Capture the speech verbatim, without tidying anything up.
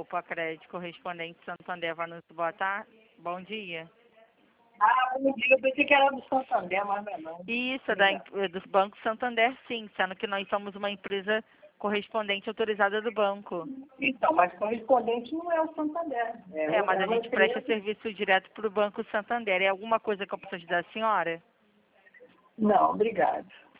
Opa Crédito Correspondente Santander Vanucci, boa tarde. Bom dia. Ah, bom dia. Eu pensei que era do Santander, mas não é não. Isso, é da, em- é do Banco Santander, sim, sendo que nós somos uma empresa correspondente autorizada do banco. Então, mas correspondente não é o Santander. É, mas é a uma gente empresa... presta serviço direto para o Banco Santander. É alguma coisa que eu posso ajudar a senhora? Não, obrigado.